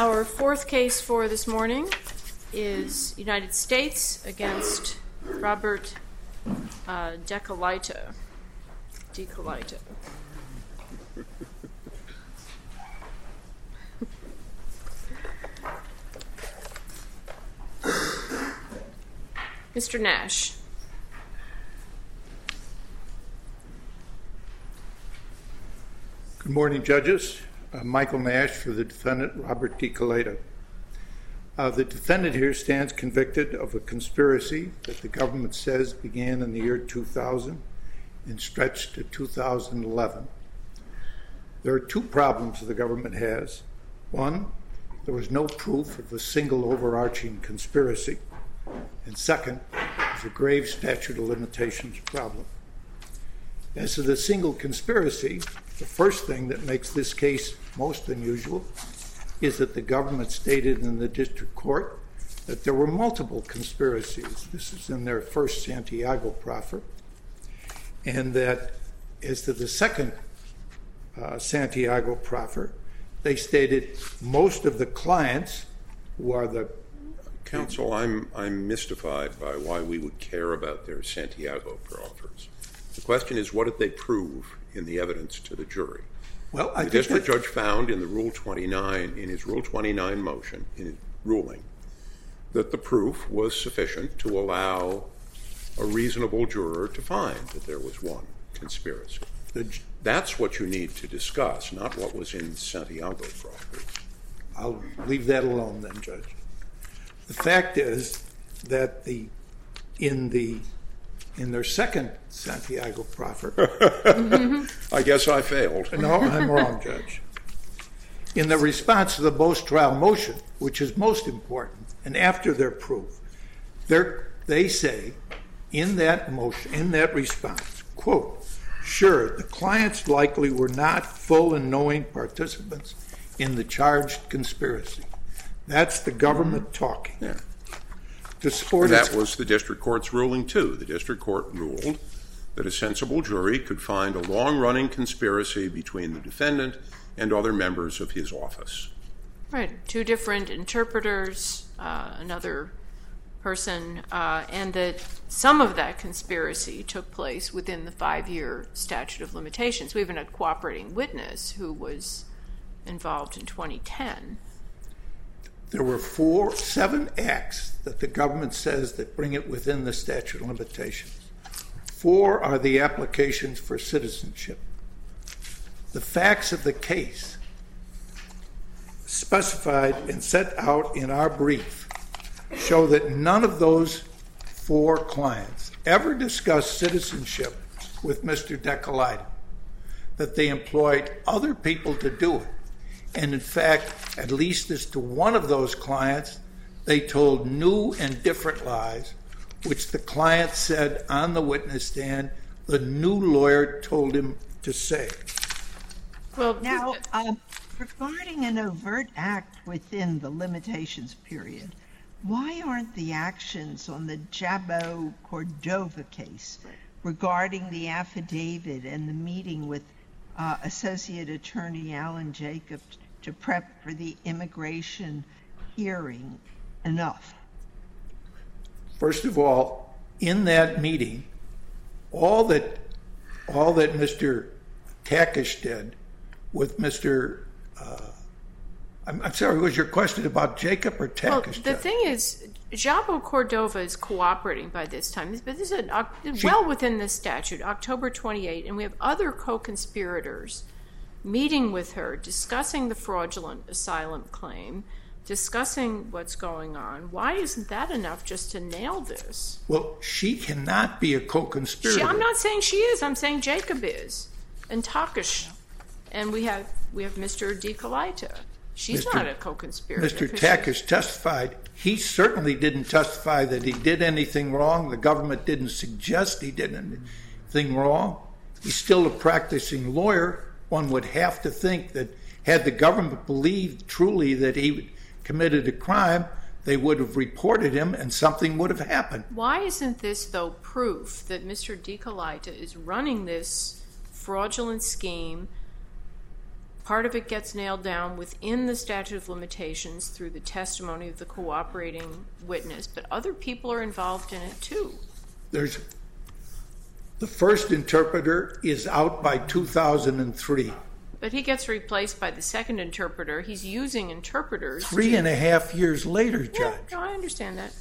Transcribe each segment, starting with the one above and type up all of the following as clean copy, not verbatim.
Our fourth case for this morning is United States against Robert DeColaito. Mr. Nash. Good morning, judges. Michael Nash for the defendant, Robert DeColaito. The defendant here stands convicted of a conspiracy that the government says began in the year 2000 and stretched to 2011. There are two problems the government has. One, there was no proof of a single overarching conspiracy. And second, there's a grave statute of limitations problem. As to the single conspiracy, the first thing that makes this case most unusual is that the government stated in the district court that there were multiple conspiracies. This is in their first Santiago proffer. And that as to the second Santiago proffer, they stated most of the clients who are the... Counsel, I'm mystified by why we would care about their Santiago proffers. The question is, what did they prove in the evidence to the jury? Well, the district judge found in his Rule 29 motion, in his ruling, that the proof was sufficient to allow a reasonable juror to find that there was one conspiracy. That's what you need to discuss, not what was in Santiago proffers. I'll leave that alone then, Judge. The fact is that in their second Santiago proffer... I guess I failed. No, I'm wrong, Judge. In the response to the post-trial motion, which is most important, and after their proof, they say in that motion, in that response, quote, sure, the clients likely were not full and knowing participants in the charged conspiracy. That's the government talking. Yeah. That was the district court's ruling, too. The district court ruled that a sensible jury could find a long-running conspiracy between the defendant and other members of his office. Right. Two different interpreters, another person, and that some of that conspiracy took place within the 5-year statute of limitations. We even had a cooperating witness who was involved in 2010. There were 7 acts that the government says that bring it within the statute of limitations. 4 are the applications for citizenship. The facts of the case specified and set out in our brief show that none of those 4 clients ever discussed citizenship with Mr. DeColaito, that they employed other people to do it. And in fact, at least as to one of those clients, they told new and different lies, which the client said on the witness stand the new lawyer told him to say. Well, now, regarding an overt act within the limitations period, why aren't the actions on the Jabo Cordova case regarding the affidavit and the meeting with Associate Attorney Alan Jacobs to prep for the immigration hearing enough? First of all, in that meeting, all that Mr. Takish did with Mr. I'm sorry, was your question about Jacob or Takish? Well, the thing is, Jabo Cordova is cooperating by this time, but this is well within the statute, October 28, and we have other co-conspirators meeting with her, discussing the fraudulent asylum claim, discussing what's going on. Why isn't that enough just to nail this? Well, she cannot be a co-conspirator. I'm not saying she is. I'm saying Jacob is, and Takish, and we have Mr. DeColaito. She's not a co-conspirator. Mr. Takish testified. He certainly didn't testify that he did anything wrong. The government didn't suggest he did anything wrong. He's still a practicing lawyer. One would have to think that had the government believed truly that he committed a crime, they would have reported him and something would have happened. Why isn't this, though, proof that Mr. DeColaito is running this fraudulent scheme Part of it gets nailed down within the statute of limitations through the testimony of the cooperating witness, but other people are involved in it too. The first interpreter is out by 2003. But he gets replaced by the second interpreter. He's using interpreters. 3.5 years later, Judge. Yeah, no, I understand that.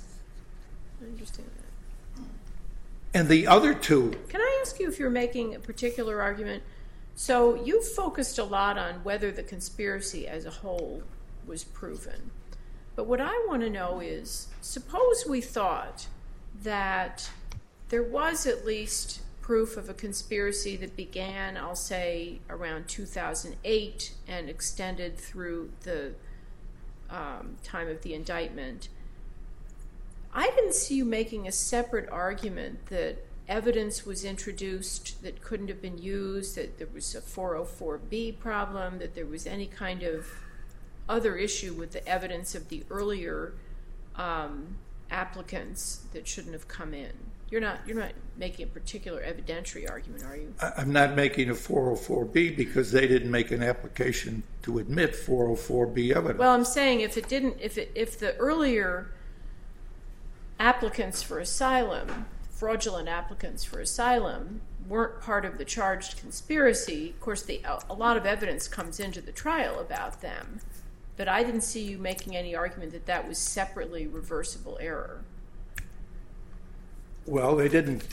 And the other two. Can I ask you if you're making a particular argument? So you focused a lot on whether the conspiracy as a whole was proven. But what I want to know is, suppose we thought that there was at least proof of a conspiracy that began, I'll say, around 2008 and extended through the time of the indictment. I didn't see you making a separate argument that evidence was introduced that couldn't have been used, that there was a 404B problem, that there was any kind of other issue with the evidence of the earlier applicants that shouldn't have come in. You're not making a particular evidentiary argument, are you? I'm not making a 404B because they didn't make an application to admit 404B evidence. Well, I'm saying if the earlier applicants for asylum, fraudulent applicants for asylum, weren't part of the charged conspiracy, of course a lot of evidence comes into the trial about them. But I didn't see you making any argument that that was separately reversible error. Well, they didn't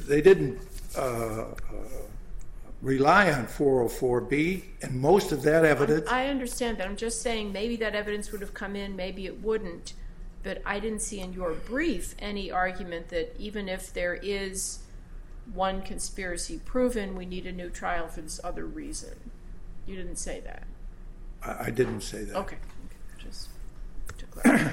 rely on 404B, and most of that evidence. I understand that. I'm just saying maybe that evidence would have come in, maybe it wouldn't. But I didn't see in your brief any argument that even if there is one conspiracy proven, we need a new trial for this other reason. You didn't say that. I didn't say that. Okay. Just to clarify.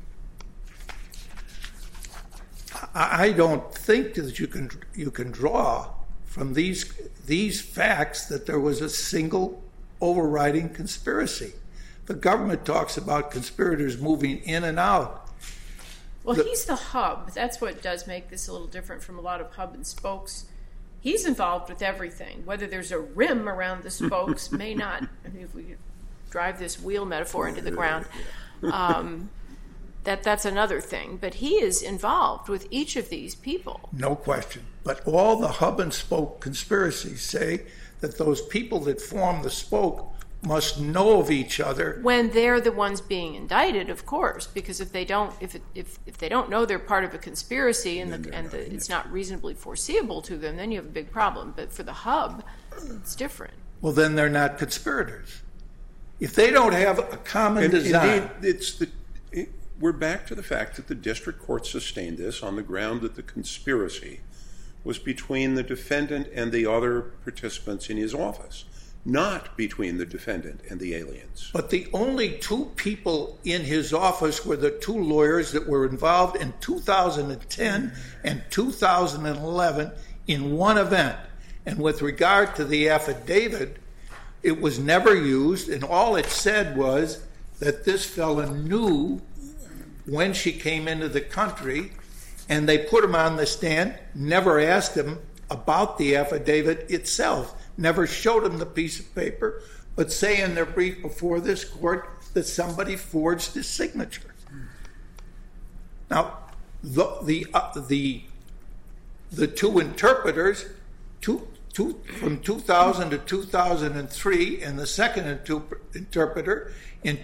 I don't think that you can draw from these facts that there was a single overriding conspiracy. The government talks about conspirators moving in and out. Well, he's the hub. That's what does make this a little different from a lot of hub and spokes. He's involved with everything. Whether there's a rim around the spokes may not. I mean, if we drive this wheel metaphor into the ground, that's another thing. But he is involved with each of these people. No question. But all the hub and spoke conspiracies say that those people that form the spoke must know of each other when they're the ones being indicted, of course, because if they don't know they're part of a conspiracy and it's not reasonably foreseeable to them, then you have a big problem. But for the hub, it's different. Well, then they're not conspirators. If they don't have a common design. Indeed, we're back to the fact that the district court sustained this on the ground that the conspiracy was between the defendant and the other participants in his office, not between the defendant and the aliens. But the only two people in his office were the two lawyers that were involved in 2010 and 2011 in one event. And with regard to the affidavit, it was never used, and all it said was that this fellow knew when she came into the country, and they put him on the stand, never asked him about the affidavit itself, never showed him the piece of paper, but say in their brief before this court that somebody forged his signature. Now, the two interpreters, from 2000 to 2003, and the second interpreter in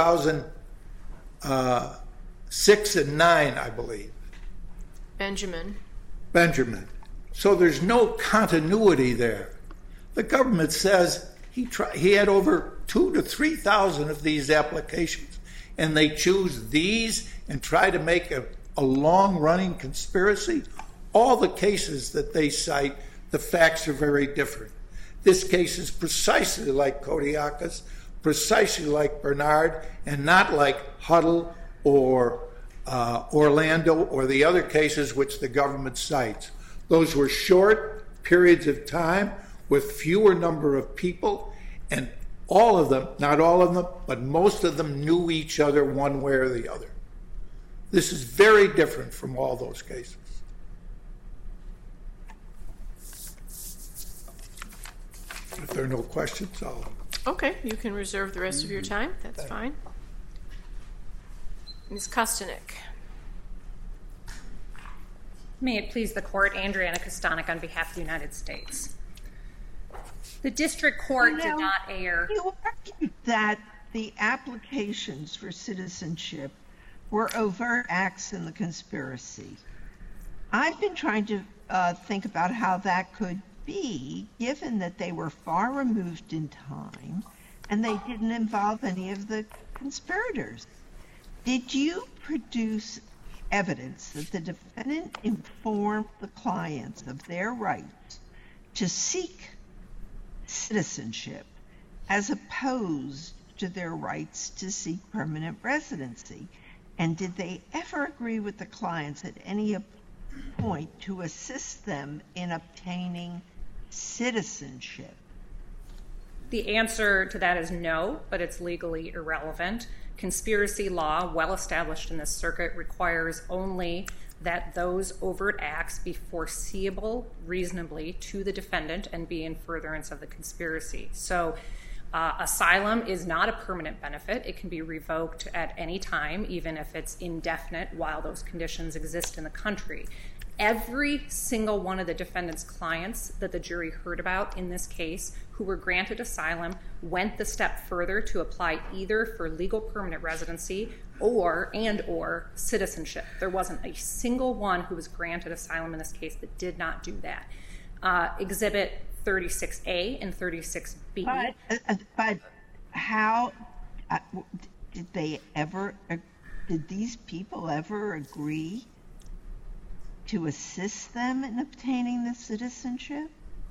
2006 and 9, I believe. Benjamin. So there's no continuity there. The government says he had over 2,000 to 3,000 of these applications, and they choose these and try to make a long-running conspiracy. All the cases that they cite, the facts are very different. This case is precisely like Kodiakos, precisely like Bernard, and not like Huddle or Orlando or the other cases which the government cites. Those were short periods of time with fewer number of people, and all of them, not all of them, but most of them knew each other one way or the other. This is very different from all those cases. If there are no questions, I'll Okay, you can reserve the rest of your time. That's fine. Ms. Kostanek. May it please the Court, Andriana Kostanek on behalf of the United States. The district court did not err. You argued that the applications for citizenship were overt acts in the conspiracy. I've been trying to think about how that could be, given that they were far removed in time and they didn't involve any of the conspirators. Did you produce evidence that the defendant informed the clients of their rights to seek citizenship as opposed to their rights to seek permanent residency? And did they ever agree with the clients at any point to assist them in obtaining citizenship? The answer to that is no, but it's legally irrelevant. Conspiracy law, well established in this circuit, requires only that those overt acts be foreseeable reasonably to the defendant and be in furtherance of the conspiracy. So asylum is not a permanent benefit. It can be revoked at any time, even if it's indefinite, while those conditions exist in the country. Every single one of the defendant's clients that the jury heard about in this case who were granted asylum went the step further to apply either for legal permanent residency or citizenship. There wasn't a single one who was granted asylum in this case that did not do that. Exhibit 36A and 36B. But how did these people ever agree to assist them in obtaining the citizenship?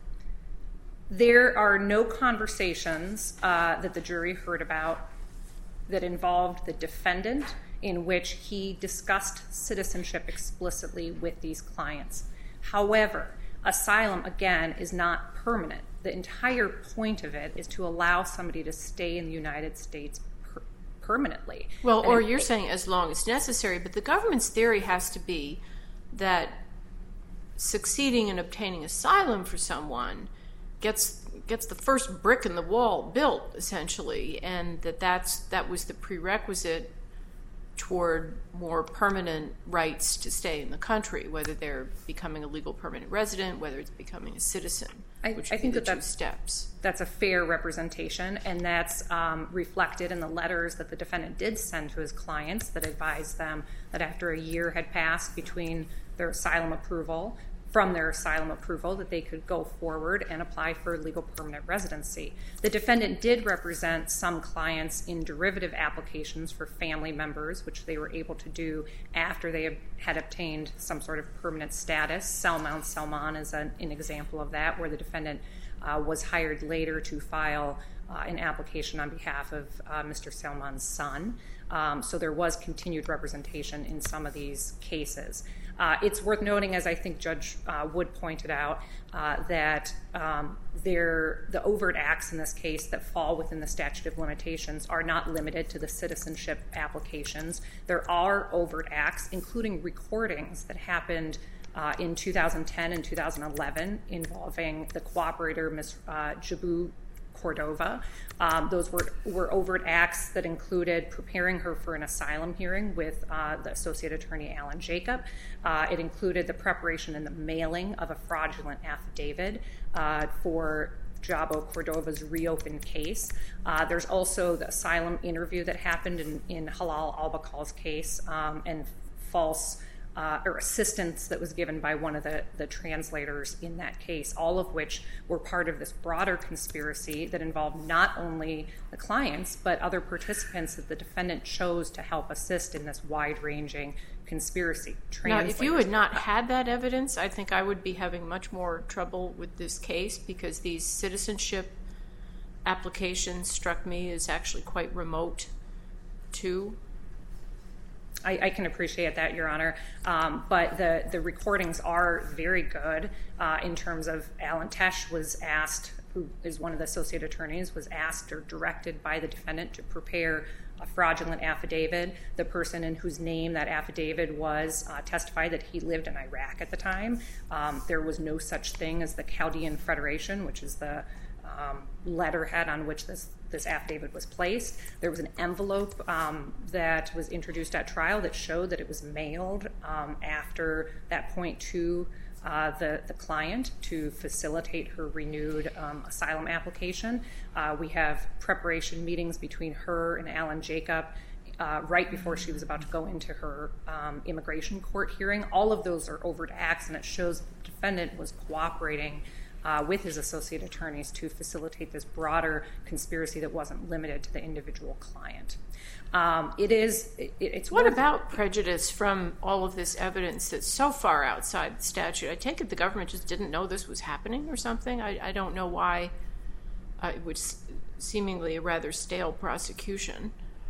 There are no conversations that the jury heard about that involved the defendant in which he discussed citizenship explicitly with these clients. However, asylum, again, is not permanent. The entire point of it is to allow somebody to stay in the United States permanently. Well, or you're saying as long as necessary, but the government's theory has to be that succeeding in obtaining asylum for someone gets the first brick in the wall built, essentially, and that was the prerequisite toward more permanent rights to stay in the country, whether they're becoming a legal permanent resident, whether it's becoming a citizen, which I think the two steps. That's a fair representation, and that's reflected in the letters that the defendant did send to his clients that advised them that after a year had passed between their asylum approval, that they could go forward and apply for legal permanent residency. The defendant did represent some clients in derivative applications for family members, which they were able to do after they had obtained some sort of permanent status. Salman is an example of that, where the defendant was hired later to file an application on behalf of Mr. Salman's son. So there was continued representation in some of these cases. It's worth noting, as I think Judge Wood pointed out, that the overt acts in this case that fall within the statute of limitations are not limited to the citizenship applications. There are overt acts, including recordings that happened in 2010 and 2011 involving the cooperator, Ms. Jabu Cordova. Those were overt acts that included preparing her for an asylum hearing with the Associate Attorney Alan Jacob. It included the preparation and the mailing of a fraudulent affidavit for Jabo Cordova's reopened case. There's also the asylum interview that happened in Halal Albakal's case and false or assistance that was given by one of the translators in that case, all of which were part of this broader conspiracy that involved not only the clients, but other participants that the defendant chose to help assist in this wide-ranging conspiracy. Now, if you had not had that evidence, I think I would be having much more trouble with this case, because these citizenship applications struck me as actually quite remote, too. I can appreciate that, Your Honor, but the recordings are very good in terms of Alan Tesh was asked, who is one of the associate attorneys, was asked or directed by the defendant to prepare a fraudulent affidavit. The person in whose name that affidavit was testified that he lived in Iraq at the time. There was no such thing as the Chaldean Federation, which is the letterhead on which this affidavit was placed. There was an envelope that was introduced at trial that showed that it was mailed after that point to the client to facilitate her renewed asylum application. We have preparation meetings between her and Alan Jacob right before she was about to go into her immigration court hearing. All of those are overt acts, and it shows the defendant was cooperating with his associate attorneys to facilitate this broader conspiracy that wasn't limited to the individual client. What about prejudice from all of this evidence that's so far outside the statute? I take it the government just didn't know this was happening or something? I don't know why it was seemingly a rather stale prosecution.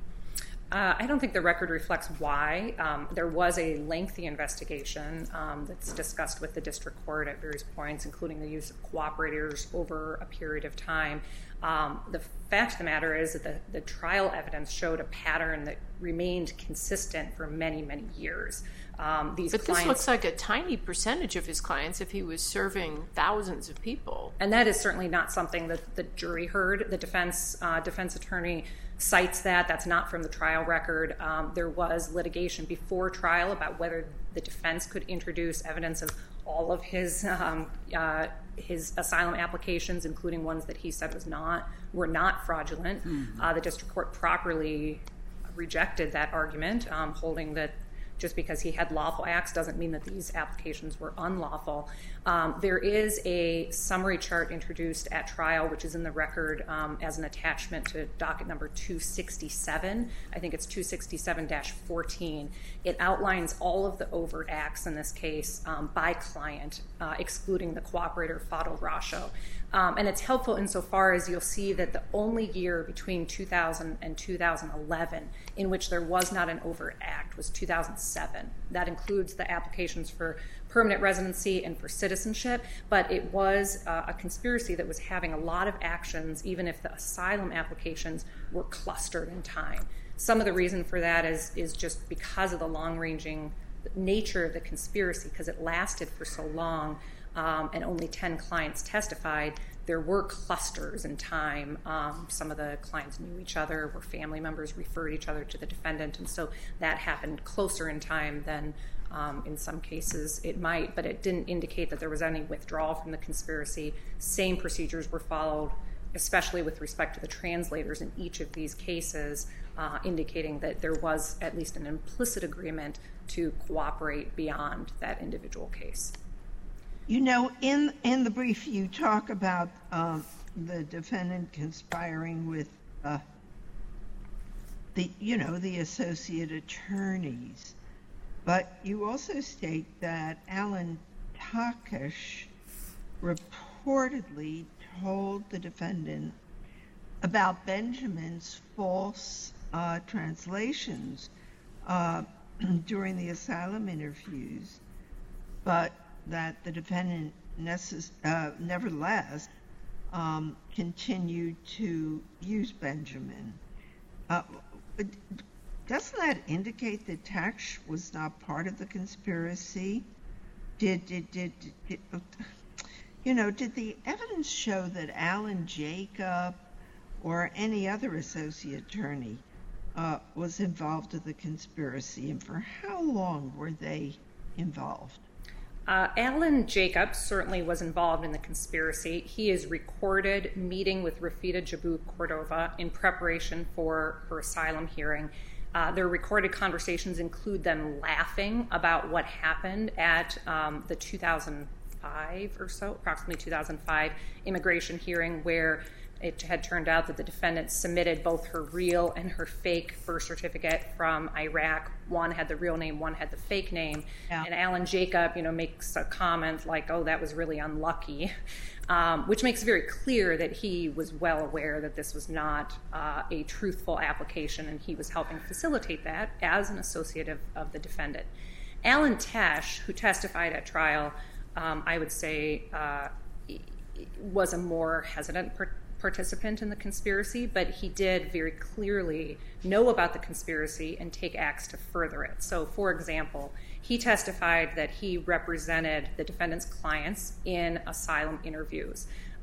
I don't think the record reflects why. There was a lengthy investigation that's discussed with the district court at various points, including the use of cooperators over a period of time. The fact of the matter is that the trial evidence showed a pattern that remained consistent for many, many years. This looks like a tiny percentage of his clients if he was serving thousands of people. And that is certainly not something that the jury heard. The defense attorney cites that. That's not from the trial record. There was litigation before trial about whether the defense could introduce evidence of all of his asylum applications, including ones that he said were not fraudulent. The district court properly rejected that argument, holding that just because he had lawful acts doesn't mean that these applications were unlawful. There is a summary chart introduced at trial, which is in the record as an attachment to docket number 267. I think it's 267-14. It outlines all of the overt acts in this case by client, excluding the cooperator, Fado Rasho. And it's helpful insofar as you'll see that the only year between 2000 and 2011 in which there was not an overt act was 2007. That includes the applications for permanent residency and for citizenship, but it was a conspiracy that was having a lot of actions, even if the asylum applications were clustered in time. Some of the reason for that is just because of the long-ranging nature of the conspiracy, because it lasted for so long. And only 10 clients testified. There were clusters in time. Some of the clients knew each other, were family members, referred each other to the defendant, and so that happened closer in time than in some cases it might, but it didn't indicate that there was any withdrawal from the conspiracy. Same procedures were followed, especially with respect to the translators in each of these cases, indicating that there was at least an implicit agreement to cooperate beyond that individual case. You know, in the brief, you talk about the defendant conspiring with the associate attorneys, but you also state that Alan Takash reportedly told the defendant about Benjamin's false translations during the asylum interviews, but that the defendant nevertheless continued to use Benjamin. Doesn't that indicate that Takash was not part of the conspiracy? Did the evidence show that Alan Jacob or any other associate attorney was involved in the conspiracy, and for how long were they involved? Alan Jacob certainly was involved in the conspiracy. He is recorded meeting with Rafida Jabu Cordova in preparation for her asylum hearing. Their recorded conversations include them laughing about what happened at the 2005 or so, approximately 2005 immigration hearing, where it had turned out that the defendant submitted both her real and her fake birth certificate from Iraq. One had the real name, one had the fake name. Yeah. And Alan Jacob, makes a comment like, "Oh, that was really unlucky," which makes it very clear that he was well aware that this was not a truthful application, and he was helping facilitate that as an associate of the defendant. Alan Tesh, who testified at trial, I would say was a more hesitant participant in the conspiracy, but he did very clearly know about the conspiracy and take acts to further it. So, for example, he testified that he represented the defendant's clients in asylum interviews.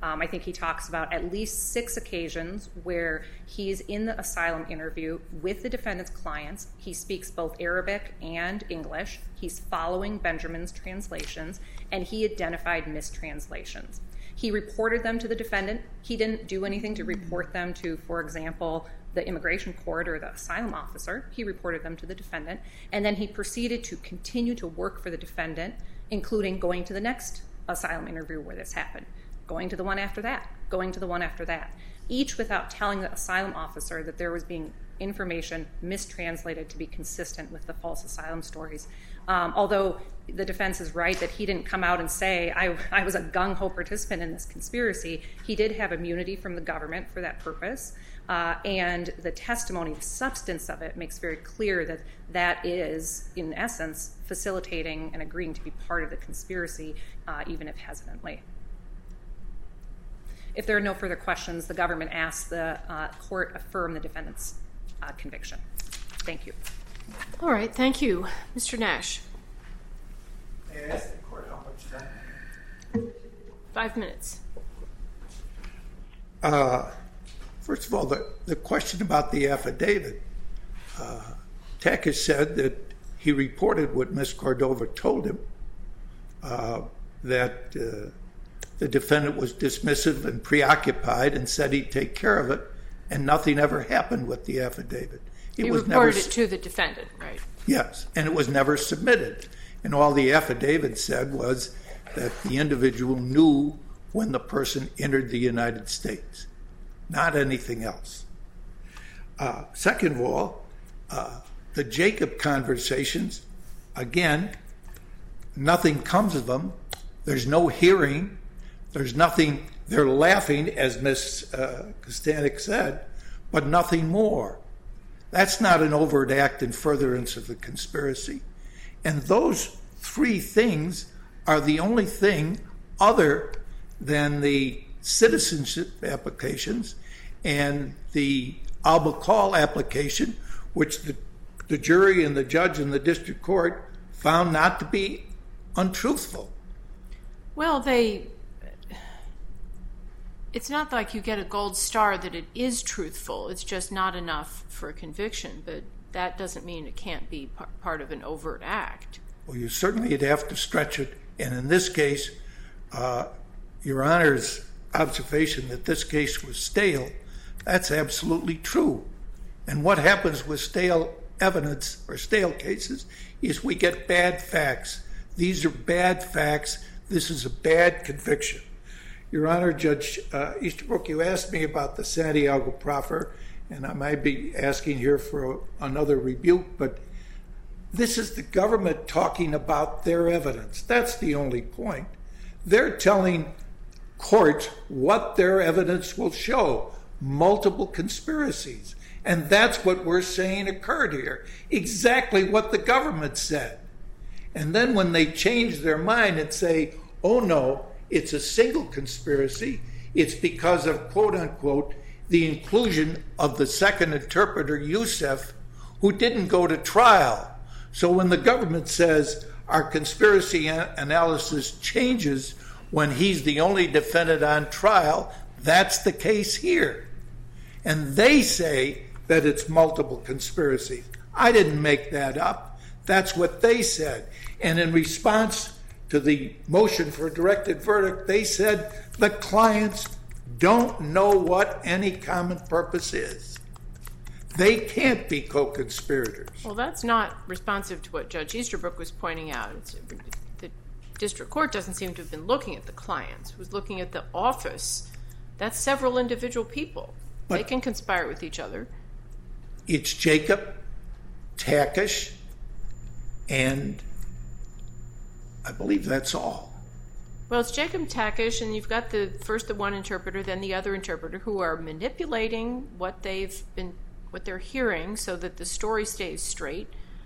I think he talks about at least 6 occasions where he's in the asylum interview with the defendant's clients. He speaks both Arabic and English. He's following Benjamin's translations, and he identified mistranslations. He reported them to the defendant. He didn't do anything to report them to, for example, the immigration court or the asylum officer. He reported them to the defendant, and then he proceeded to continue to work for the defendant, including going to the next asylum interview where this happened, going to the one after that, going to the one after that, each without telling the asylum officer that there was being information mistranslated to be consistent with the false asylum stories. Although the defense is right that he didn't come out and say, I was a gung-ho participant in this conspiracy, he did have immunity from the government for that purpose. And the testimony, the substance of it, makes very clear that that is, in essence, facilitating and agreeing to be part of the conspiracy, even if hesitantly. If there are no further questions, the government asks the court affirm the defendant's conviction. Thank you. All right, thank you. Mr. Nash. May I ask the court how much time? 5 minutes. First of all, the question about the affidavit. Tech has said that he reported what Ms. Cordova told him, that the defendant was dismissive and preoccupied and said he'd take care of it, and nothing ever happened with the affidavit. He reported it to the defendant, right? Yes, and it was never submitted. And all the affidavit said was that the individual knew when the person entered the United States, not anything else. Second of all, the Jacob conversations, again, nothing comes of them. There's no hearing. There's nothing. They're laughing, as Ms. Kostanek said, but nothing more. That's not an overt act in furtherance of the conspiracy. And those 3 things are the only thing other than the citizenship applications and the Al-Bakal application, which the jury and the judge and the district court found not to be untruthful. Well, it's not like you get a gold star that it is truthful. It's just not enough for a conviction, but that doesn't mean it can't be part of an overt act. Well, you certainly would have to stretch it, and in this case, Your Honor's observation that this case was stale, that's absolutely true. And what happens with stale evidence or stale cases is we get bad facts. These are bad facts. This is a bad conviction. Your Honor, Judge Easterbrook, you asked me about the Santiago proffer, and I might be asking here for another rebuke, but this is the government talking about their evidence. That's the only point. They're telling courts what their evidence will show, multiple conspiracies. And that's what we're saying occurred here, exactly what the government said. And then when they change their mind and say, oh no, it's a single conspiracy, it's because of, quote unquote, the inclusion of the second interpreter, Youssef, who didn't go to trial. So when the government says our conspiracy analysis changes when he's the only defendant on trial, that's the case here. And they say that it's multiple conspiracies. I didn't make that up. That's what they said. And in response to the motion for a directed verdict, they said the clients don't know what any common purpose is. They can't be co-conspirators. Well, that's not responsive to what Judge Easterbrook was pointing out. The district court doesn't seem to have been looking at the clients. It was looking at the office. That's several individual people. But they can conspire with each other. It's Jacob, Takish, and I believe that's all. Well, it's Jacob Takish, and you've got first the one interpreter, then the other interpreter, who are manipulating what they're hearing so that the story stays straight.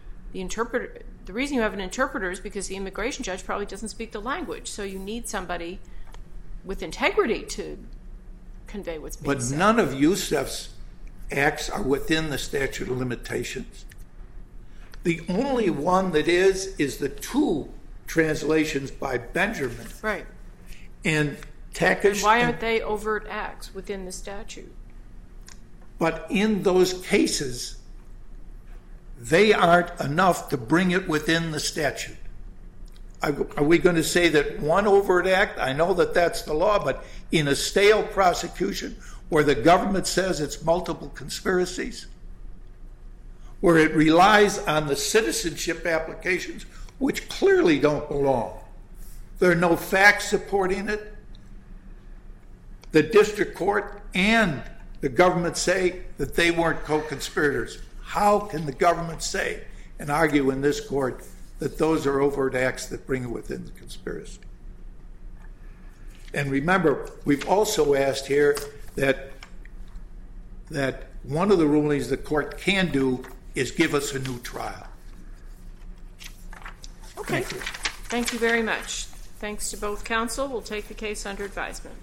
The reason you have an interpreter is because the immigration judge probably doesn't speak the language, so you need somebody with integrity to convey what's being said. But none of Youssef's acts are within the statute of limitations. The only one that is the 2 translations by Benjamin. Right. And Takish. And why aren't they overt acts within the statute? But in those cases, they aren't enough to bring it within the statute. Are we going to say that one overt act, I know that that's the law, but in a stale prosecution where the government says it's multiple conspiracies, where it relies on the citizenship applications, which clearly don't belong. There are no facts supporting it. The district court and the government say that they weren't co-conspirators. How can the government say and argue in this court that those are overt acts that bring it within the conspiracy? And remember, we've also asked here that one of the rulings the court can do is give us a new trial. Okay. Thank you very much. Thanks to both counsel. We'll take the case under advisement.